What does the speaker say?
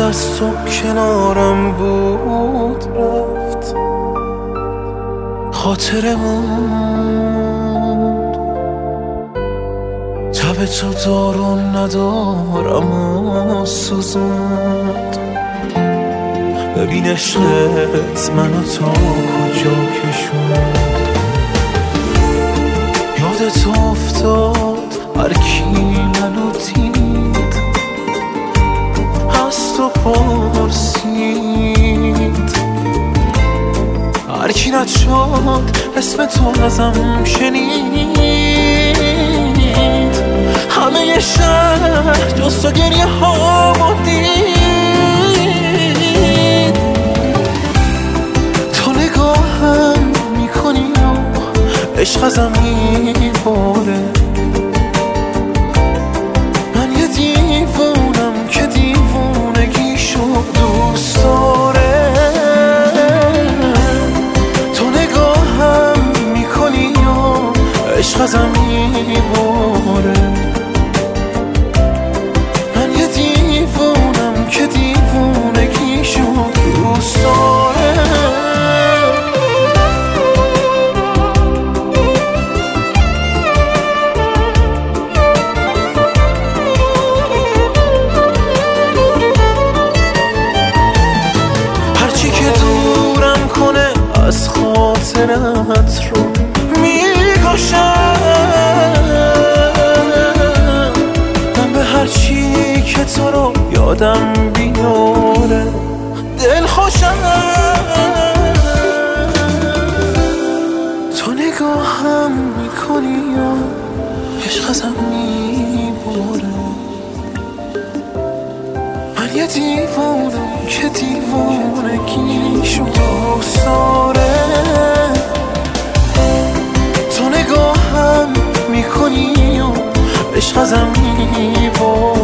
از تو کنارم بود رفت، خاطرمون تب تو دارو ندارم و سوزوند. ببین عشقت منو تا کجا کشوند، یادت افتاد هر کی منو دید از تو پرسید، هر کی نشد اسم تو ازم شنید، همه شهر جز تو گریه هامو دید. تو نگاهم میکنی و عشق ازم میباره، من یه دیوونم که دیوونگیشو دوست داره. تو نگاهم میکنی و عشق ازم میباره، من یه دیوونم که دیوونگیشو دوست داره. هرچی که دورم کنه از خاطرت رو میکشم، من به هرچی که تو رو یادم بیاره دل خوشم. تو نگاهم میکنی و عشق ازم میباره، من یه دیوونم که دیوونگیشو دوست داره. تو نگاهم میکنی و عشق ازم میباره،